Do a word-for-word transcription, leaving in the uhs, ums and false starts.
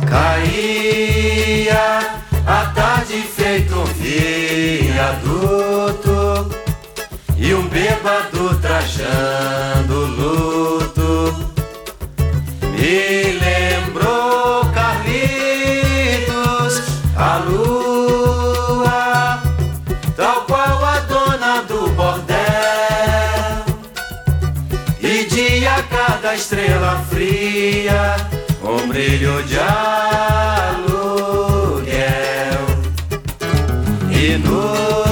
Caía a tarde feito um viaduto e um bêbado trajando luto me lembrou Carlitos, a lua, tal qual a dona do bordel, e dia cada estrela fria um brilho de aluguel. E no